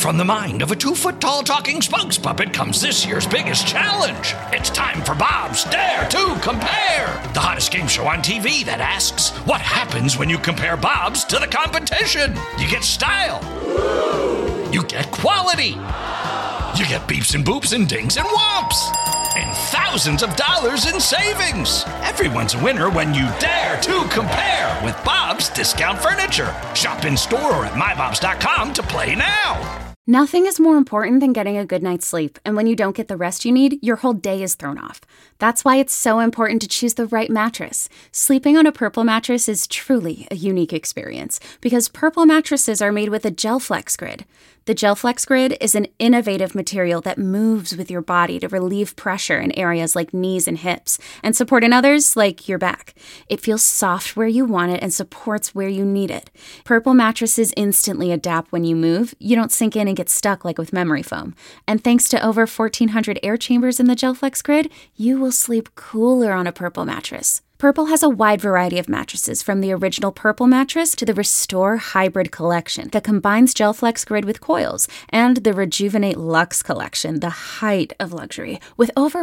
From the mind of a 2-foot-tall talking spokes puppet comes this year's biggest challenge. It's time for Bob's Dare to Compare, the hottest game show on TV that asks, what happens when you compare Bob's to the competition? You get style. You get quality. You get beeps and boops and dings and whomps. And thousands of dollars in savings. Everyone's a winner when you dare to compare with Bob's Discount Furniture. Shop in store or at mybobs.com to play now. Nothing is more important than getting a good night's sleep, and when you don't get the rest you need, your whole day is thrown off. That's why it's so important to choose the right mattress. Sleeping on a Purple mattress is truly a unique experience, because Purple mattresses are made with a GelFlex Grid. The GelFlex Grid is an innovative material that moves with your body to relieve pressure in areas like knees and hips, and support in others like your back. It feels soft where you want it and supports where you need it. Purple mattresses instantly adapt when you move. You don't sink in and get stuck like with memory foam. And thanks to over 1,400 air chambers in the GelFlex Grid, you will sleep cooler on a Purple mattress. Purple has a wide variety of mattresses, from the original Purple mattress to the Restore Hybrid collection that combines GelFlex Grid with coils, and the Rejuvenate Luxe collection, the height of luxury, with over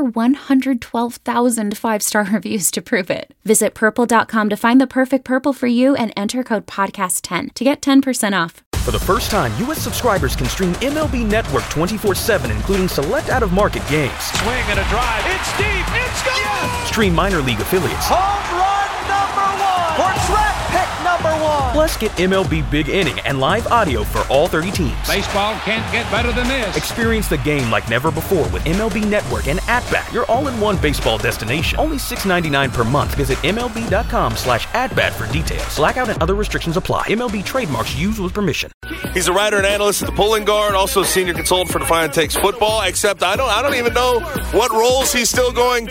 112,000 5-star reviews to prove it. Visit purple.com to find the perfect Purple for you and enter code podcast10 to get 10% off. For the first time, U.S. subscribers can stream MLB Network 24/7, including select out-of-market games. Swing and a drive. It's deep. It's gone. Yes! Stream minor league affiliates. Home run number 1. Or draft pick number 1. Plus, get MLB Big Inning and live audio for all 30 teams. Baseball can't get better than this. Experience the game like never before with MLB Network and At-Bat, your all-in-one baseball destination. Only $6.99 per month. Visit MLB.com/AtBat for details. Blackout and other restrictions apply. MLB trademarks used with permission. He's a writer and analyst at the Pulling Guard, also senior consultant for Defiant Takes Football, except I don't even know what roles he's still going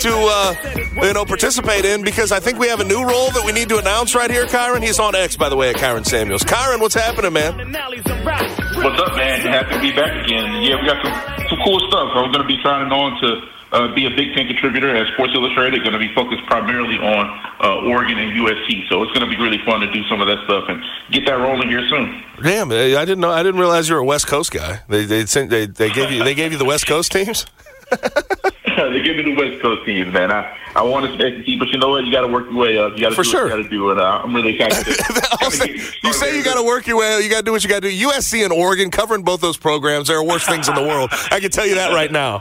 to participate in, because I think we have a new role that we need to announce right here, Kyron. He's on X, by the way, at Kyron Samuels. Kyron, what's happening, man? What's up, man? Happy to be back again. Yeah, we got some cool stuff. I'm going to be signing on to be a Big Ten contributor at Sports Illustrated. Going to be focused primarily on Oregon and USC. So it's going to be really fun to do some of that stuff and get that rolling here soon. Damn, I didn't realize you were a West Coast guy. They gave you the West Coast teams. They give me the West Coast teams, man. I want to SEC, but you know what? You got to work your way up. You got to do what you got to do, and I'm really excited. You say you got to work your way up. You got to do what you got to do. USC and Oregon, covering both those programs, there are worse things in the world. I can tell you that right now.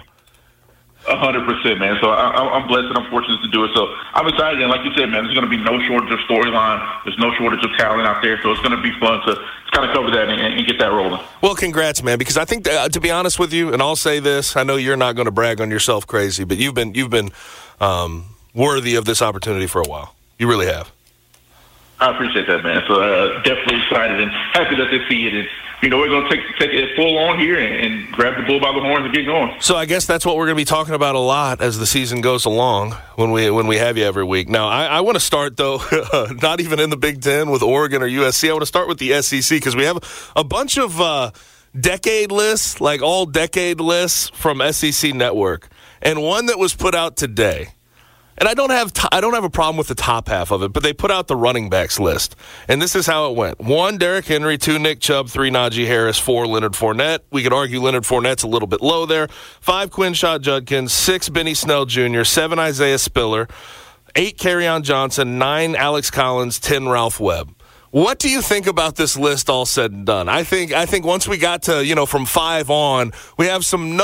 100%, man. So I'm blessed and I'm fortunate to do it. So I'm excited. And like you said, man, there's going to be no shortage of storyline. There's no shortage of talent out there. So it's going to be fun to kind of cover that and get that rolling. Well, congrats, man, because I think, to be honest with you, and I'll say this, I know you're not going to brag on yourself crazy, but you've been worthy of this opportunity for a while. You really have. I appreciate that, man. So definitely excited and happy that they see it. And, we're going to take it full on here and grab the bull by the horns and get going. So I guess that's what we're going to be talking about a lot as the season goes along when we have you every week. Now, I want to start, though, not even in the Big Ten with Oregon or USC. I want to start with the SEC because we have a bunch of decade lists, like all decade lists from SEC Network, and one that was put out today. And I don't have a problem with the top half of it, but they put out the running backs list. And this is how it went. 1, Derrick Henry. 2, Nick Chubb. 3, Najee Harris. 4, Leonard Fournette. We could argue Leonard Fournette's a little bit low there. 5, Quinshot Judkins. 6, Benny Snell Jr. 7, Isaiah Spiller. 8, Kerryon Johnson. 9, Alex Collins. 10, Ralph Webb. What do you think about this list all said and done? I think once we got to, from 5 on, we have some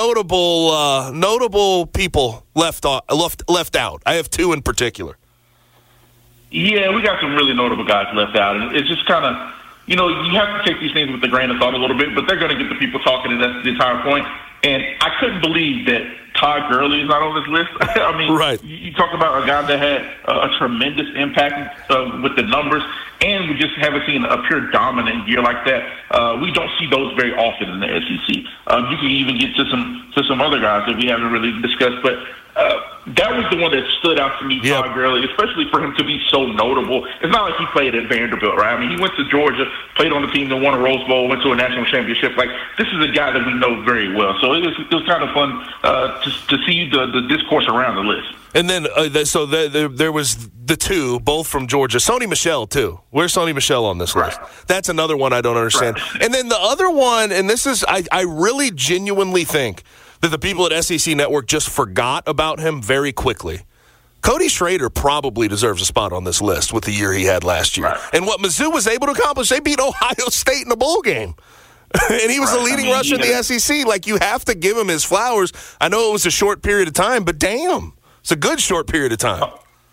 notable people left out. I have 2 in particular. Yeah, we got some really notable guys left out. And it's just kind of, you have to take these things with a grain of thought a little bit, but they're going to get the people talking, and that's the entire point. And I couldn't believe that Todd Gurley is not on this list. I mean, right. You talk about a guy that had a tremendous impact with the numbers, and we just haven't seen a pure dominant year like that. We don't see those very often in the SEC. You can even get to some other guys that we haven't really discussed. But That was the one that stood out to me, Todd Gurley, especially for him to be so notable. It's not like he played at Vanderbilt, right? I mean, he went to Georgia, played on the team that won a Rose Bowl, went to a national championship. Like, this is a guy that we know very well. So it was kind of fun to see the discourse around the list. And then, there was the two, both from Georgia. Sony Michel, too. Where's Sony Michel on this list? That's another one I don't understand. Right. And then the other one, and this is, I really genuinely think that the people at SEC Network just forgot about him very quickly. Cody Schrader probably deserves a spot on this list with the year he had last year. Right. And what Mizzou was able to accomplish, they beat Ohio State in a bowl game. And he was the leading rusher in the SEC. Like, you have to give him his flowers. I know it was a short period of time, but damn. It's a good short period of time.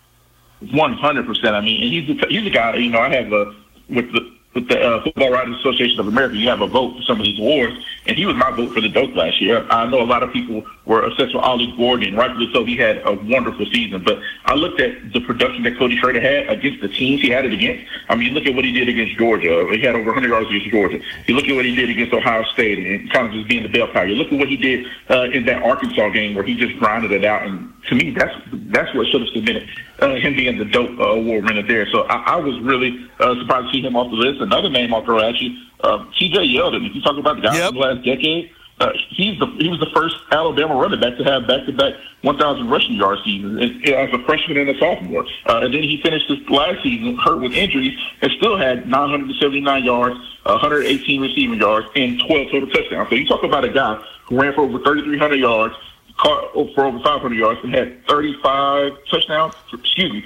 100%. I mean, he's a guy, you know, I have with the Football Writers Association of America, you have a vote for some of these awards, and he was my vote for the Doak last year. I know a lot of people were obsessed with Ollie Gordon, and rightfully so. He had a wonderful season, but I looked at the production that Cody Schrader had against the teams he had it against. I mean, you look at what he did against Georgia. He had over 100 yards against Georgia. You look at what he did against Ohio State and kind of just being the bell cow. You look at what he did in that Arkansas game where he just grinded it out, and to me, that's what should have submitted him being the Doak award winner there. So I was really surprised to see him off the list. Another name I'll throw at you, T.J. Yeldon. If you talk about the guy from the last decade, he was the first Alabama running back to have back-to-back 1,000 rushing yard seasons as a freshman and a sophomore. And then he finished his last season hurt with injuries and still had 979 yards, 118 receiving yards, and 12 total touchdowns. So you talk about a guy who ran for over 3,300 yards, caught for over 500 yards, and had 39 touchdowns for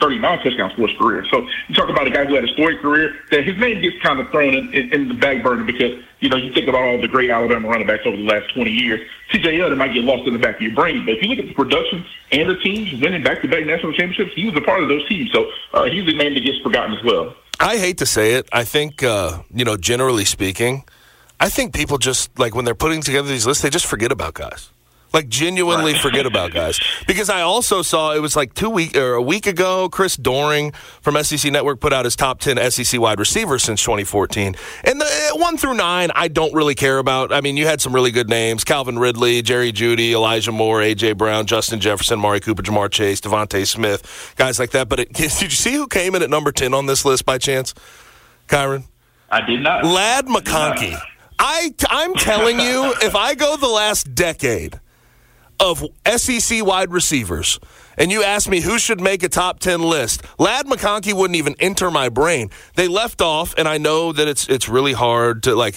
his career. So you talk about a guy who had a storied career, that his name gets kind of thrown in the back burner because, you know, you think about all the great Alabama running backs over the last 20 years. T.J. Yeldon might get lost in the back of your brain, but if you look at the production and the teams winning back-to-back national championships, he was a part of those teams. So he's a name that gets forgotten as well. I hate to say it. I think, generally speaking, I think people just, like, when they're putting together these lists, they just forget about guys. Like, genuinely forget about guys. Because I also saw, it was like a week ago, Chris Doering from SEC Network put out his top 10 SEC wide receivers since 2014. And the 1 through 9, I don't really care about. I mean, you had some really good names. Calvin Ridley, Jerry Jeudy, Elijah Moore, A.J. Brown, Justin Jefferson, Mari Cooper, Jamar Chase, Devontae Smith, guys like that. But did you see who came in at number 10 on this list by chance, Kyron? I did not. Ladd McConkey. I'm telling you, if I go the last decade of SEC wide receivers, and you ask me who should make a top 10 list, Ladd McConkey wouldn't even enter my brain. They left off, and I know that it's really hard to,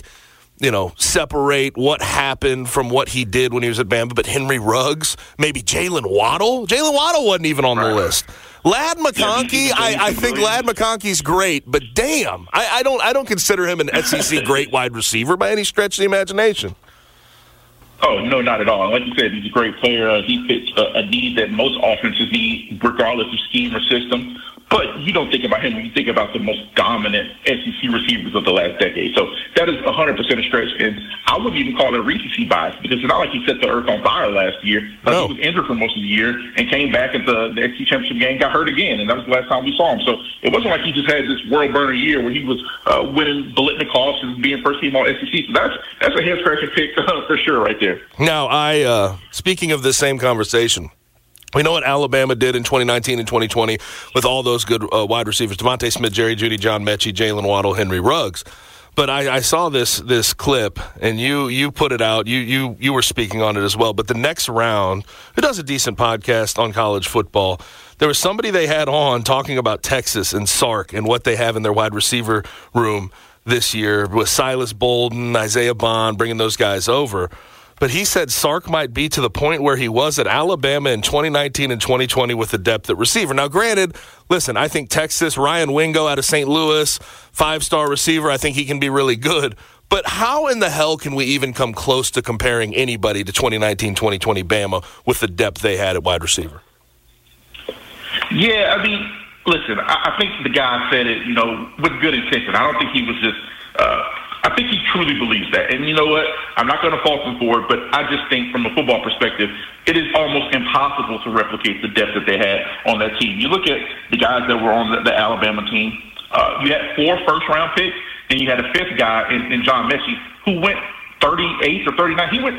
separate what happened from what he did when he was at Bama, but Henry Ruggs, maybe Jalen Waddle. Jalen Waddle wasn't even on the list. Ladd McConkey, I think Ladd McConkey's great, but damn, I don't consider him an SEC great wide receiver by any stretch of the imagination. Oh, no, not at all. Like you said, he's a great player. He fits a need that most offenses need, regardless of scheme or system. But you don't think about him when you think about the most dominant SEC receivers of the last decade. So that is 100% a stretch. And I wouldn't even call it a recency bias because it's not like he set the earth on fire last year. No. He was injured for most of the year and came back at the SEC championship game, got hurt again, and that was the last time we saw him. So it wasn't like he just had this world-burner year where he was winning Biletnikoffs and being first team all SEC. So that's a head-scratching pick for sure right there. Now, speaking of this same conversation, we know what Alabama did in 2019 and 2020 with all those good wide receivers: Devontae Smith, Jerry Jeudy, John Mechie, Jalen Waddle, Henry Ruggs. But I saw this clip, and you put it out. You were speaking on it as well. But the next round, who does a decent podcast on college football, there was somebody they had on talking about Texas and Sark and what they have in their wide receiver room this year with Silas Bolden, Isaiah Bond, bringing those guys over. But he said Sark might be to the point where he was at Alabama in 2019 and 2020 with the depth at receiver. Now, granted, listen, I think Texas, Ryan Wingo out of St. Louis, 5-star receiver, I think he can be really good. But how in the hell can we even come close to comparing anybody to 2019-2020 Bama with the depth they had at wide receiver? Yeah, I mean, listen, I think the guy said it, with good intention. I don't think he was just I think he truly believes that. And you know what? I'm not going to fault him for it, but I just think from a football perspective, it is almost impossible to replicate the depth that they had on that team. You look at the guys that were on the Alabama team. You had 4 first-round picks, and you had a 5th guy in John Mechie who went 38 or 39. He went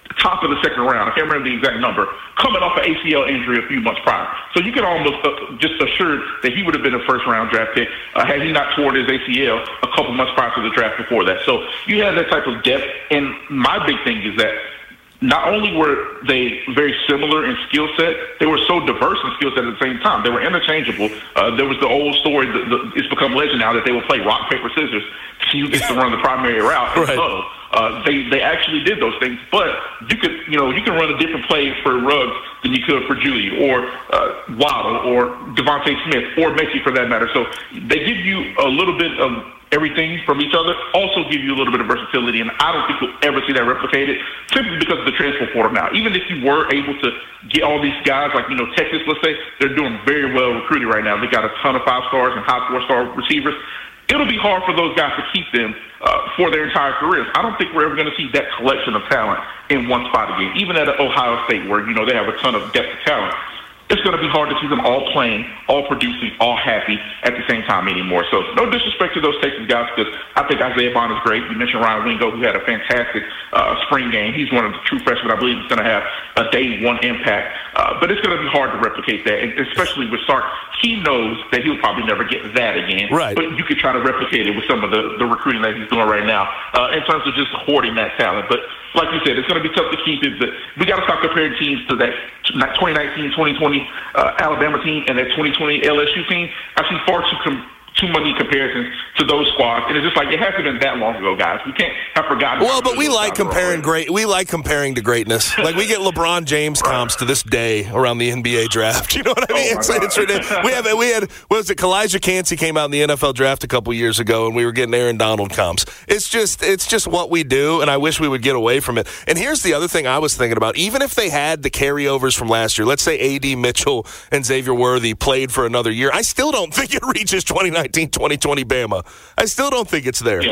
top of the second round. I can't remember the exact number, coming off an ACL injury a few months prior. So you can almost just assure that he would have been a first-round draft pick had he not torn his ACL a couple months prior to the draft before that. So you have that type of depth. And my big thing is that not only were they very similar in skill set, they were so diverse in skill set at the same time. They were interchangeable. There was the old story, it's become legend now, that they will play rock, paper, scissors to see who gets to run the primary route. Right. So they actually did those things. But you can run a different play for Ruggs than you could for Judy or Waddle or Devontae Smith or Messi for that matter. So they give you a little bit of everything from each other, also give you a little bit of versatility, and I don't think you'll ever see that replicated simply because of the transfer portal now. Even if you were able to get all these guys, like, Texas, let's say, they're doing very well recruiting right now. They got a ton of 5-stars and high 4-star receivers. It'll be hard for those guys to keep them for their entire careers. I don't think we're ever going to see that collection of talent in one spot again, even at Ohio State where, they have a ton of depth of talent. It's going to be hard to see them all playing, all producing, all happy at the same time anymore. So no disrespect to those Texas guys, because I think Isaiah Bond is great. You mentioned Ryan Wingo, who had a fantastic spring game. He's one of the true freshmen. I believe he's going to have a day one impact. But it's going to be hard to replicate that, and especially with Sark. He knows that he'll probably never get that again. Right. But you could try to replicate it with some of the recruiting that he's doing right now in terms of just hoarding that talent. But like you said, it's going to be tough to keep it. But we got to stop comparing teams to that 2019, 2020 Alabama team and that 2020 LSU team. I see far too many comparisons to those squads, and it's just like it hasn't been that long ago, guys. We can't have forgotten. Well, but we like comparing We like comparing to greatness. Like we get LeBron James comps to this day around the NBA draft. You know what I mean? It's ridiculous. We had what was it? Kalijah Kancey came out in the NFL draft a couple years ago, and we were getting Aaron Donald comps. It's just what we do, and I wish we would get away from it. And here's the other thing I was thinking about: even if they had the carryovers from last year, let's say A.D. Mitchell and Xavier Worthy played for another year, I still don't think it reaches 2019-2020 Bama. I still don't think it's there. Yeah,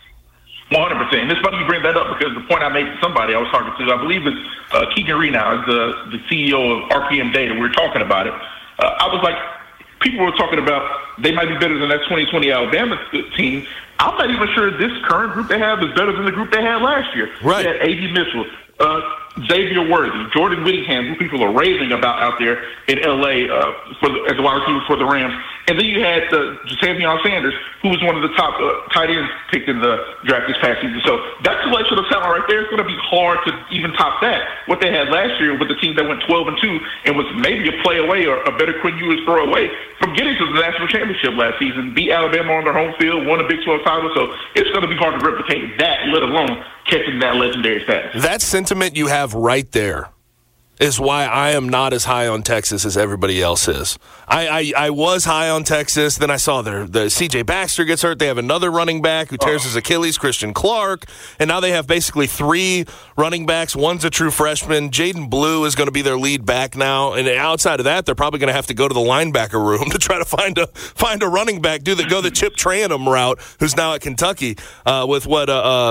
100%. And it's funny you bring that up because the point I made to somebody I was talking to, I believe it's Keegan Renow, is the CEO of RPM Data. We were talking about it. I was like, people were talking about they might be better than that 2020 Alabama team. I'm not even sure this current group they have is better than the group they had last year. Right. They had A.D. Mitchell, Xavier Worthy, Jordan Whittingham, who people are raving about out there in L.A. As a wide receiver for the Rams. And then you had Ja'Tavion Sanders, who was one of the top tight ends picked in the draft this past season. So that collection of talent right there is going to be hard to even top that. What they had last year with the team that went 12-2 and was maybe a play away or a better Quinn Ewers throw away from getting to the national championship last season, beat Alabama on their home field, won a Big 12 title. So it's going to be hard to replicate that, let alone catching that legendary status. That sentiment you have right there is why I am not as high on Texas as everybody else is. I was high on Texas. Then I saw the C.J. Baxter gets hurt. They have another running back who tears his Achilles, Christian Clark. And now they have basically 3 running backs. One's a true freshman. Jaden Blue is going to be their lead back now. And outside of that, they're probably going to have to go to the linebacker room to try to find a running back. Go the Chip Trayanum route, who's now at Kentucky, with what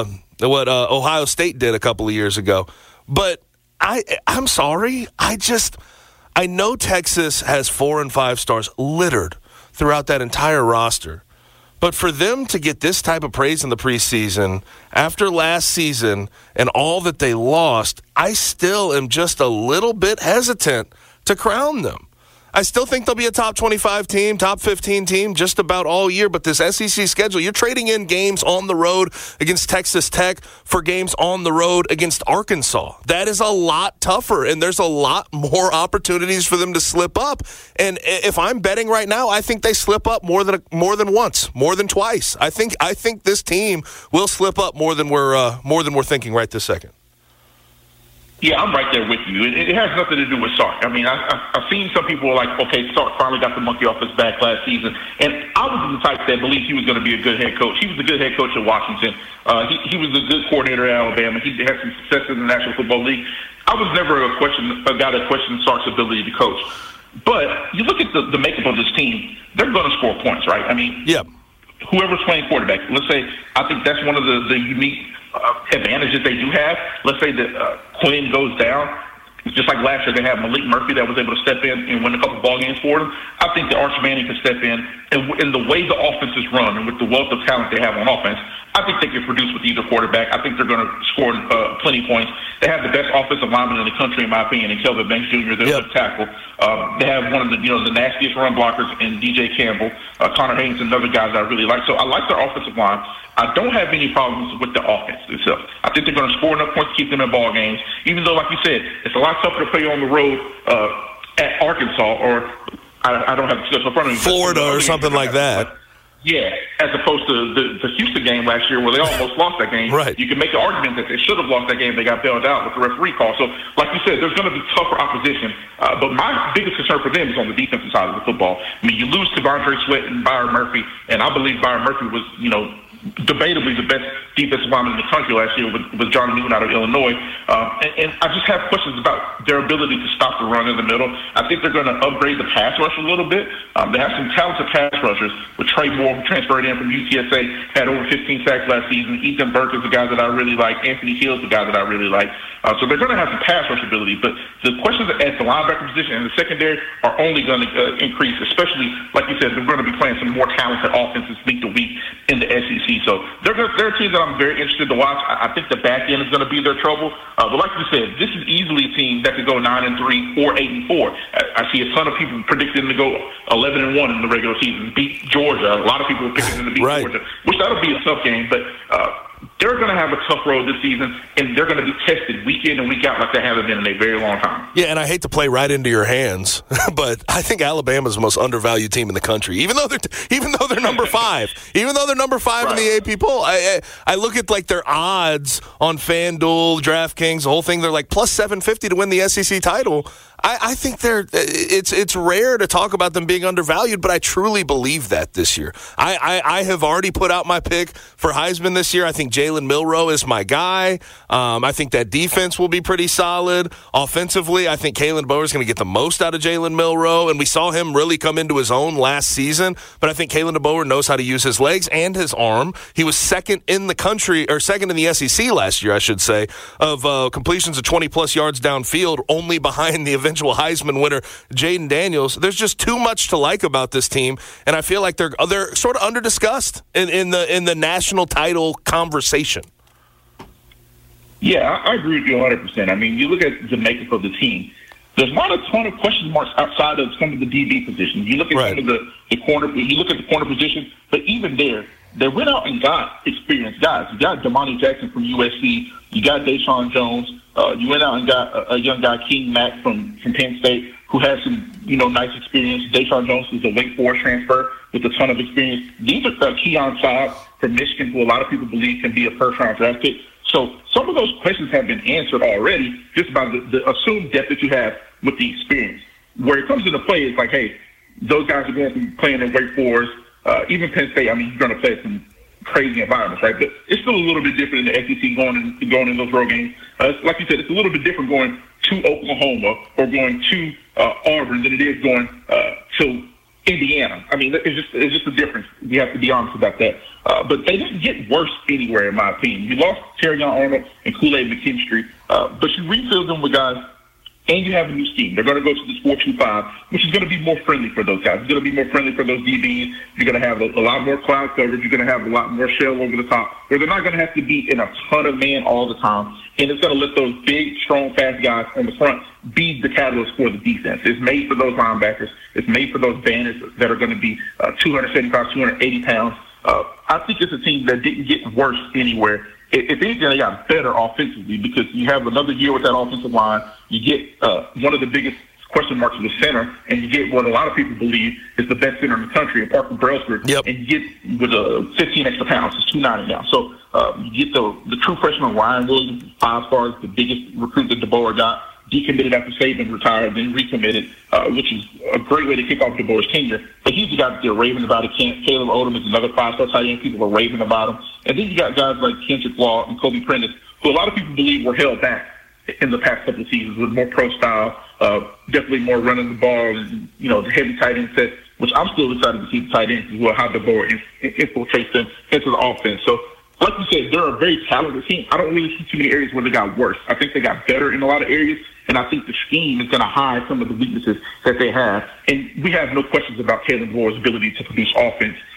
Ohio State did a couple of years ago. But I'm sorry. I know Texas has 4 and 5 stars littered throughout that entire roster. But for them to get this type of praise in the preseason after last season and all that they lost, I still am just a little bit hesitant to crown them. I still think they'll be a top 25 team, top 15 team just about all year. But this SEC schedule, you're trading in games on the road against Texas Tech for games on the road against Arkansas. That is a lot tougher, and there's a lot more opportunities for them to slip up. And if I'm betting right now, I think they slip up more than once, more than twice. I think this team will slip up more than we're thinking right this second. Yeah, I'm right there with you. It has nothing to do with Sark. I mean, I've seen some people were like, okay, Sark finally got the monkey off his back last season. And I was the type that believed he was going to be a good head coach. He was a good head coach at Washington. He was a good coordinator at Alabama. He had some success in the National Football League. I was never a guy that questioned Sark's ability to coach. But you look at the makeup of this team, they're going to score points, right? I mean, yeah. Whoever's playing quarterback, let's say, I think that's one of the unique advantages they do have. Let's say that Quinn goes down. Just like last year, they have Malik Murphy that was able to step in and win a couple ball games for them. I think that Arch Manning can step in, and the way the offense is run and with the wealth of talent they have on offense, I think they can produce with either quarterback. I think they're going to score plenty of points. They have the best offensive lineman in the country, in my opinion, in Kelvin Banks Jr., their left tackle. They have one of the the nastiest run blockers in DJ Campbell. Connor Haynes, another guy that I really like. So I like their offensive line. I don't have any problems with the offense itself. I think they're going to score enough points to keep them in ball games, even though, like you said, it's a lot tougher to play on the road at Arkansas or I don't have the schedule in front of me. Florida or something like that. Yeah, as opposed to the Houston game last year where they almost lost that game. Right. You can make the argument that they should have lost that game. They got bailed out with the referee call. So, like you said, there's going to be tougher opposition. But my biggest concern for them is on the defensive side of the football. I mean, you lose to Vondre Sweat and Byron Murphy, and I believe Byron Murphy was, debatably the best defensive lineman in the country last year with John Newton out of Illinois. And I just have questions about their ability to stop the run in the middle. I think they're going to upgrade the pass rush a little bit. They have some talented pass rushers with Trey Moore, who transferred in from UTSA, had over 15 sacks last season. Ethan Burke is the guy that I really like. Anthony Hill is the guy that I really like. So they're going to have some pass rush ability. But the questions at the linebacker position and the secondary are only going to increase, especially, like you said, they're going to be playing some more talented offenses week to week in the SEC. So they're a team that I'm very interested to watch. I think the back end is going to be their trouble. But like you said, this is easily a team that could go 9-3 or 8-4. I see a ton of people predicting to go 11-1 in the regular season, beat Georgia. A lot of people are picking them to beat Georgia, which that'll be a tough game. But they're going to have a tough road this season, and they're going to be tested week in and week out like they haven't been in a very long time. Yeah, and I hate to play right into your hands, but I think Alabama's the most undervalued team in the country. Even though they're number 5, even though they're number 5 in the AP poll, I look at like their odds on FanDuel, DraftKings, the whole thing. They're like plus 750 to win the SEC title. I think it's rare to talk about them being undervalued, but I truly believe that this year. I have already put out my pick for Heisman this year. I think Jalen Milroe is my guy. I think that defense will be pretty solid. Offensively, I think Kalen Bower is going to get the most out of Jalen Milroe, and we saw him really come into his own last season, but I think Kalen DeBoer knows how to use his legs and his arm. He was second in the country, or second in the SEC last year, I should say, of completions of 20-plus yards downfield, only behind the eventual Heisman winner, Jaden Daniels. There's just too much to like about this team, and I feel like they're sort of under-discussed in the national title conversation. Yeah, I agree with you 100%. I mean, you look at the makeup of the team, there's not a ton of question marks outside of some of the DB positions. You look at some of the corner, you look at the corner position, but even there, they went out and got experienced guys. You got Damani Jackson from USC. You got Deshaun Jones. You went out and got a young guy, King Mack from Penn State, who has some, nice experience. Deshaun Jones is a Wake Forest transfer with a ton of experience. These are Keon Saab from Michigan, who a lot of people believe can be a first-round draft pick. So some of those questions have been answered already just by the assumed depth that you have with the experience. Where it comes into play, it's like, hey, those guys are going to be playing in Wake Forest. Even Penn State, I mean, you're going to play some crazy environments, right? But it's still a little bit different in the SEC going in those road games. Like you said, it's a little bit different going to Oklahoma or going to Auburn than it is going to Indiana. I mean, it's just a difference. You have to be honest about that. But they didn't get worse anywhere, in my opinion. You lost Terrion Arnold and Kool-Aid McKinstry, but you refilled them with guys, and you have a new scheme. They're going to go to this 4-2-5, which is going to be more friendly for those guys. It's going to be more friendly for those DBs. You're going to have a lot more cloud coverage. You're going to have a lot more shell over the top, where they're not going to have to be in a ton of man all the time. And it's going to let those big, strong, fast guys on the front be the catalyst for the defense. It's made for those linebackers. It's made for those bandits that are going to be 275, 280 pounds. I think it's a team that didn't get worse anywhere. If anything, they got better offensively because you have another year with that offensive line. You get one of the biggest question marks in the center, and you get what a lot of people believe is the best center in the country, Parker Brailsford. Yep. And you get with 15 extra pounds. It's 290 now. So you get the true freshman Ryan Williams, 5 stars, the biggest recruit that DeBoer got. Decommitted after Saban retired, then recommitted, which is a great way to kick off DeBoer's tenure. But he's the guy that they're raving about. Caleb Odom is another 5-star tight end. People are raving about him. And then you got guys like Kendrick Law and Kobe Prentice, who a lot of people believe were held back in the past couple of seasons with more pro style, definitely more running the ball, and, the heavy tight end set, which I'm still excited to see the tight ends as well, how DeBoer infiltrates them into the offense. So, like you said, they're a very talented team. I don't really see too many areas where they got worse. I think they got better in a lot of areas, and I think the scheme is going to hide some of the weaknesses that they have. And we have no questions about Kalen DeBoer's ability to produce offense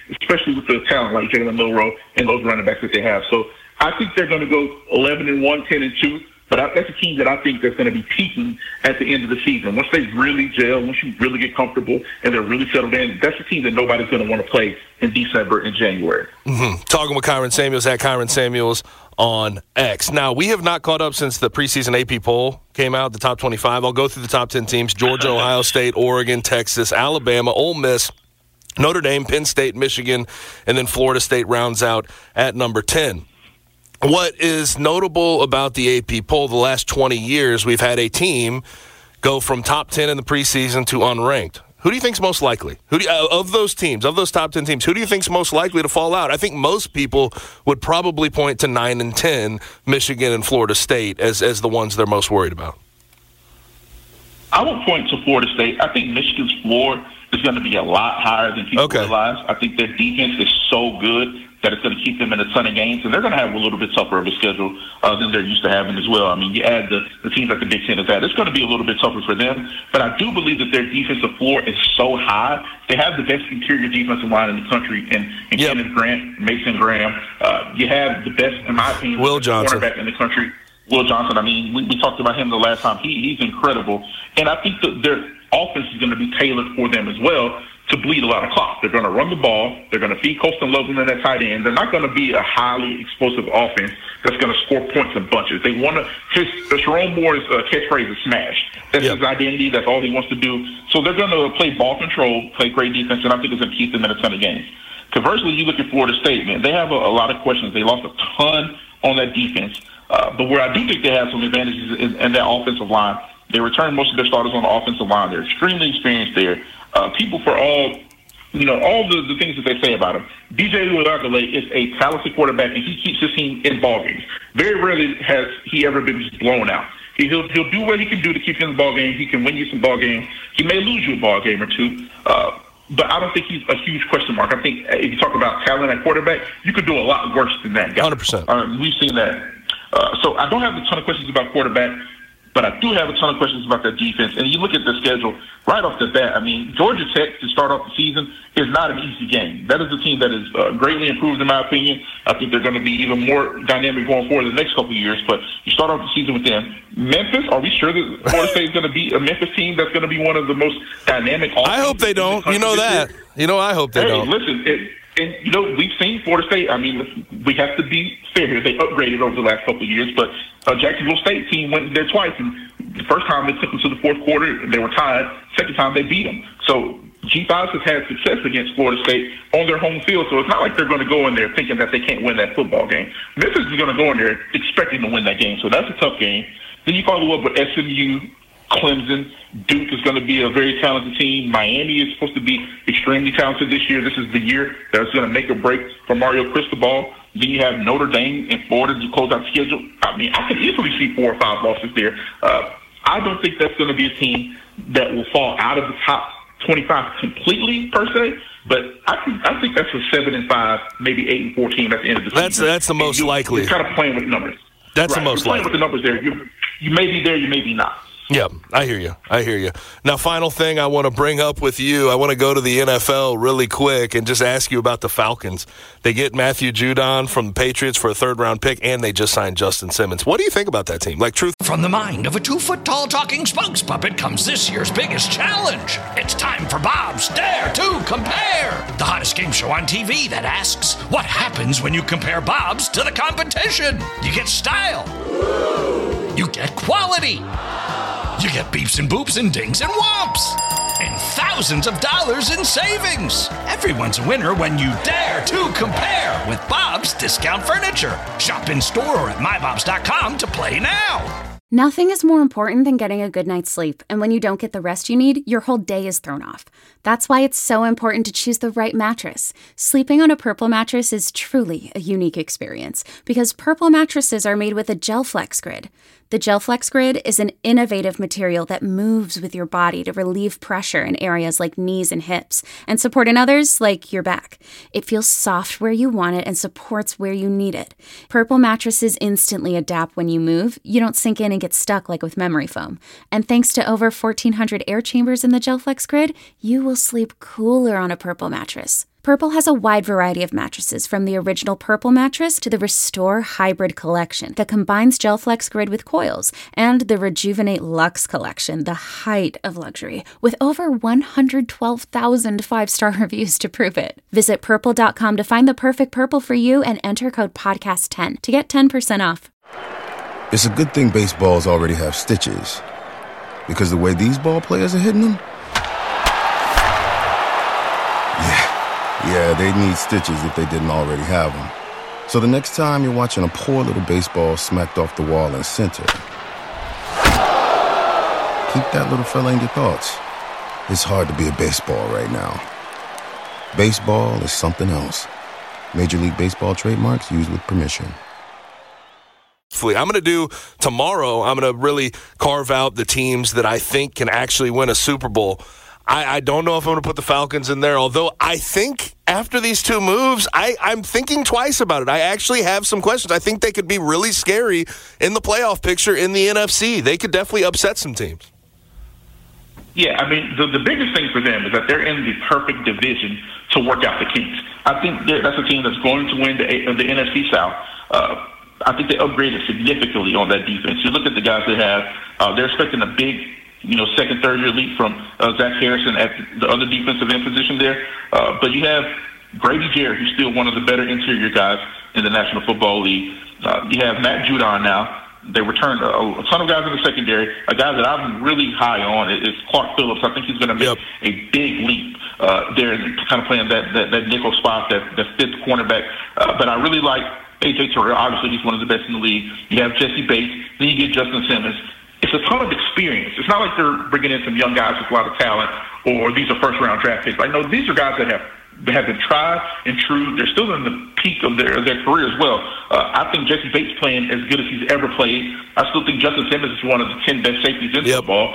especially with the talent like Jalen Milroe and those running backs that they have. So I think they're going to go 11-1, 10-2. But that's a team that I think that's going to be peaking at the end of the season. Once they really gel, once you really get comfortable and they're really settled in, that's a team that nobody's going to want to play in December and January. Mm-hmm. Talking with Kyron Samuels at Kyron Samuels on X. Now, we have not caught up since the preseason AP poll came out, the top 25. I'll go through the top 10 teams: Georgia, Ohio State, Oregon, Texas, Alabama, Ole Miss, Notre Dame, Penn State, Michigan, and then Florida State rounds out at number 10. What is notable about the AP poll, the last 20 years, we've had a team go from top 10 in the preseason to unranked. Who do you think's most likely? Of those teams, of those top 10 teams, who do you think's most likely to fall out? I think most people would probably point to 9 and 10, Michigan and Florida State, as the ones they're most worried about. I would point to Florida State. I think Michigan's floor is going to be a lot higher than people realize. I think their defense is so good that it's going to keep them in a ton of games, and they're going to have a little bit tougher of a schedule than they're used to having as well. I mean, you add the teams like the Big Ten is at, it's going to be a little bit tougher for them, but I do believe that their defensive floor is so high. They have the best interior defensive line in the country, and Kenneth Grant, Mason Graham. You have the best, in my opinion, Will Johnson, cornerback in the country. Will Johnson, I mean, we talked about him the last time. He's incredible, and I think that their offense is going to be tailored for them as well to bleed a lot of clock. They're going to run the ball. They're going to feed Colston Loveland in that tight end. They're not going to be a highly explosive offense that's going to score points in bunches. They want to – Sharon Moore's catchphrase is smash. That's his identity. That's all he wants to do. So they're going to play ball control, play great defense, and I think it's going to keep them in a ton of games. Conversely, you look at Florida State, man, they have a lot of questions. They lost a ton on that defense. But where I do think they have some advantages is in that offensive line. They return most of their starters on the offensive line. They're extremely experienced there. People for all the things that they say about him. DJ Uiagalelei is a talented quarterback, and he keeps his team in ball games. Very rarely has he ever been just blown out. He'll do what he can do to keep you in the ball game. He can win you some ball games. He may lose you a ball game or two. But I don't think he's a huge question mark. I think if you talk about talent at quarterback, you could do a lot worse than that guy. 100%. We've seen that. So I don't have a ton of questions about quarterback, but I do have a ton of questions about that defense. And you look at the schedule right off the bat. I mean, Georgia Tech to start off the season is not an easy game. That is a team that is greatly improved, in my opinion. I think they're going to be even more dynamic going forward the next couple of years. But you start off the season with them. Memphis, are we sure that Florida State is going to be a Memphis team that's going to be one of the most dynamic? I hope they don't. You know that. I hope they don't. Listen, and we've seen Florida State. I mean, we have to be fair here. They upgraded over the last couple of years, but Jacksonville State team went there twice. And the first time they took them to the fourth quarter, they were tied. Second time they beat them. So G5 has had success against Florida State on their home field. So it's not like they're going to go in there thinking that they can't win that football game. Memphis is going to go in there expecting to win that game. So that's a tough game. Then you follow up with SMU, Clemson. Duke is going to be a very talented team. Miami is supposed to be extremely talented this year. This is the year that's going to make a break for Mario Cristobal. Then you have Notre Dame and Florida to close out the schedule. I mean, I could easily see 4 or 5 losses there. I don't think that's going to be a team that will fall out of the top 25 completely per se, but I think that's a 7-5, maybe 8-4 team at the end of the season. That's the most likely. You're kind of playing with numbers. That's the most likely. You're playing with the numbers there. You may be there, you may be not. Yeah, I hear you. Now, final thing I want to bring up with you, I want to go to the NFL really quick and just ask you about the Falcons. They get Matthew Judon from the Patriots for a 3rd-round pick, and they just signed Justin Simmons. What do you think about that team? From the mind of a 2-foot-tall talking spokes puppet comes this year's biggest challenge. It's time for Bob's Dare to Compare, the hottest game show on TV that asks, what happens when you compare Bob's to the competition? You get style. You get quality. You get beeps and boops and dings and whomps. And thousands of dollars in savings. Everyone's a winner when you dare to compare with Bob's Discount Furniture. Shop in store or at mybobs.com to play now. Nothing is more important than getting a good night's sleep, and when you don't get the rest you need, your whole day is thrown off. That's why it's so important to choose the right mattress. Sleeping on a Purple mattress is truly a unique experience, because Purple mattresses are made with a GelFlex Grid. The GelFlex Grid is an innovative material that moves with your body to relieve pressure in areas like knees and hips, and support in others like your back. It feels soft where you want it and supports where you need it. Purple mattresses instantly adapt when you move. You don't sink in and get stuck like with memory foam. And thanks to over 1,400 air chambers in the GelFlex Grid, you will sleep cooler on a Purple mattress. Purple has a wide variety of mattresses, from the original Purple mattress to the Restore Hybrid collection that combines GelFlex Grid with coils, and the Rejuvenate Luxe collection, the height of luxury, with over 112,000 5-star reviews to prove it. Visit Purple.com to find the perfect Purple for you and enter code PODCAST10 to get 10% off. It's a good thing baseballs already have stitches, because the way these ball players are hitting them, yeah, they need stitches if they didn't already have them. So the next time you're watching a poor little baseball smacked off the wall in center, keep that little fella in your thoughts. It's hard to be a baseball right now. Baseball is something else. Major League Baseball trademarks used with permission. I'm going to do tomorrow, I'm going to really carve out the teams that I think can actually win a Super Bowl. I don't know if I'm going to put the Falcons in there, although I think after these two moves, I'm thinking twice about it. I actually have some questions. I think they could be really scary in the playoff picture in the NFC. They could definitely upset some teams. Yeah, I mean, the biggest thing for them is that they're in the perfect division to work out the kinks. I think that's a team that's going to win the NFC South. I think they upgraded significantly on that defense. You look at the guys they have, they're expecting a big, second, third year leap from Zach Harrison at the other defensive end position there. But you have Grady Jarrett, who's still one of the better interior guys in the National Football League. You have Matt Judon now. They returned a ton of guys in the secondary. A guy that I'm really high on is Clark Phillips. I think he's going to make a big leap there, kind of playing that nickel spot, that fifth cornerback. But I really like A.J. Terrell. Obviously, he's one of the best in the league. You have Jesse Bates. Then you get Justin Simmons. It's a ton of experience. It's not like they're bringing in some young guys with a lot of talent, or these are first-round draft picks. I know these are guys that have been tried and true. They're still in the peak of their career as well. I think Jesse Bates playing as good as he's ever played. I still think Justin Simmons is one of the 10 best safeties in football.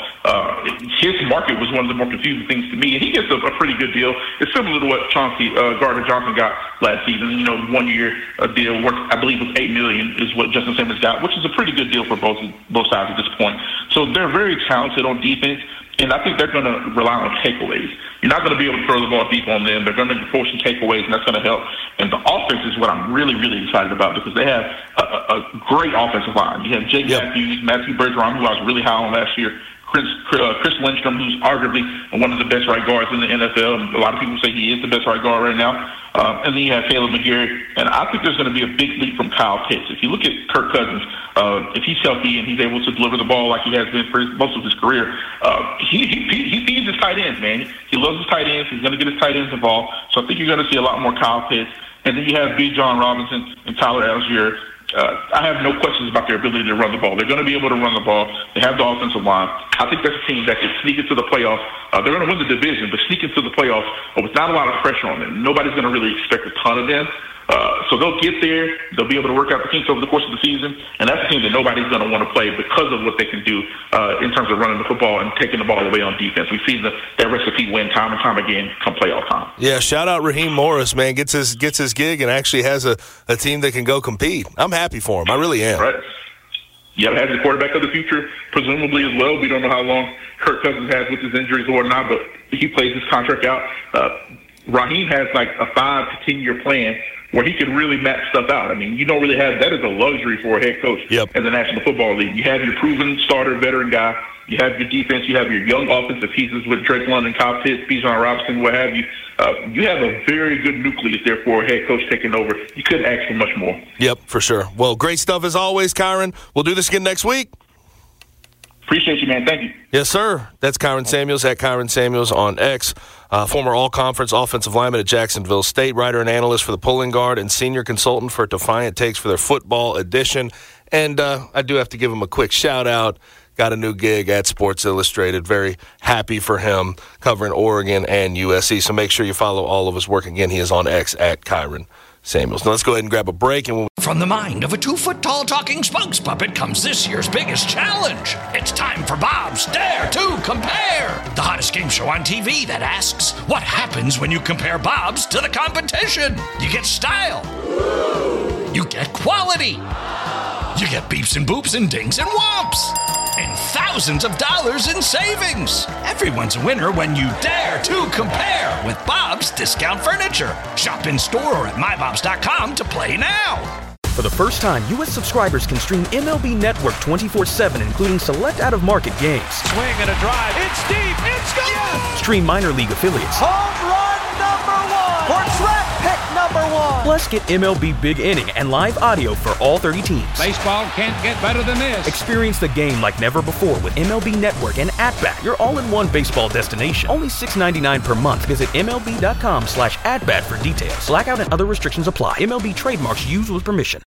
His market was one of the more confusing things to me, and he gets a pretty good deal. It's similar to what Chauncey Gardner-Johnson got last season. 1 year deal worth, I believe, was $8 million is what Justin Simmons got, which is a pretty good deal for both sides at this point. So they're very talented on defense. And I think they're going to rely on takeaways. You're not going to be able to throw the ball deep on them. They're going to force some takeaways, and that's going to help. And the offense is what I'm really, really excited about, because they have a great offensive line. You have Jake Matthews, Matthew Bergeron, who I was really high on last year, Chris Lindstrom, who's arguably one of the best right guards in the NFL. A lot of people say he is the best right guard right now. And then you have Caleb McGarry. And I think there's going to be a big leap from Kyle Pitts. If you look at Kirk Cousins, if he's healthy and he's able to deliver the ball like he has been for most of his career, he feeds his tight ends, man. He loves his tight ends. He's going to get his tight ends involved. So I think you're going to see a lot more Kyle Pitts. And then you have B. John Robinson and Tyler Algier. I have no questions about their ability to run the ball. They're going to be able to run the ball. They have the offensive line. I think that's a team that can sneak into the playoffs. They're going to win the division, but sneak into the playoffs with not a lot of pressure on them. Nobody's going to really expect a ton of them. So they'll get there. They'll be able to work out the kinks over the course of the season. And that's a team that nobody's going to want to play because of what they can do in terms of running the football and taking the ball away on defense. We've seen that recipe win time and time again come playoff time. Yeah, shout out Raheem Morris, man. Gets his gig and actually has a team that can go compete. I'm happy for him. I really am. Right. Yeah, has the quarterback of the future, presumably as well. We don't know how long Kirk Cousins has with his injuries or not, but he plays his contract out. Raheem has like a 5 to 10 year plan where he can really map stuff out. I mean, you don't really have that as a luxury for a head coach in the National Football League. You have your proven starter, veteran guy. You have your defense. You have your young offensive pieces with Drake London, Kyle Pitts, Bijan Robinson, what have you. You have a very good nucleus there for a head coach taking over. You couldn't ask for much more. Yep, for sure. Well, great stuff as always, Kyron. We'll do this again next week. Appreciate you, man. Thank you. Yes, sir. That's Kyron Samuels at Kyron Samuels on X. Former all-conference offensive lineman at Jacksonville State, writer and analyst for the Pulling Guard, and senior consultant for Defiant Takes for their football edition. And I do have to give him a quick shout-out. Got a new gig at Sports Illustrated. Very happy for him, covering Oregon and USC. So make sure you follow all of his work. Again, he is on X at Kyron Samuels. Now let's go ahead and grab a break. And From the mind of a 2-foot-tall talking spokes puppet comes this year's biggest challenge. It's time for Bob's Dare to Compare, the hottest game show on TV that asks, what happens when you compare Bob's to the competition? You get style. You get quality. You get beeps and boops and dings and whomps. In thousands of dollars in savings. Everyone's a winner when you dare to compare with Bob's Discount Furniture. Shop in store or at mybobs.com to play now. For the first time, U.S. subscribers can stream MLB Network 24/7, including select out-of-market games. Swing and a drive. It's deep. It's gone. Yes! Stream minor league affiliates. Home run number 1. Or draft pick number 1. Plus, get MLB Big Inning and live audio for all 30 teams. Baseball can't get better than this. Experience the game like never before with MLB Network and At-Bat, your all-in-one baseball destination. Only $6.99 per month. Visit MLB.com/AtBat for details. Blackout and other restrictions apply. MLB trademarks used with permission.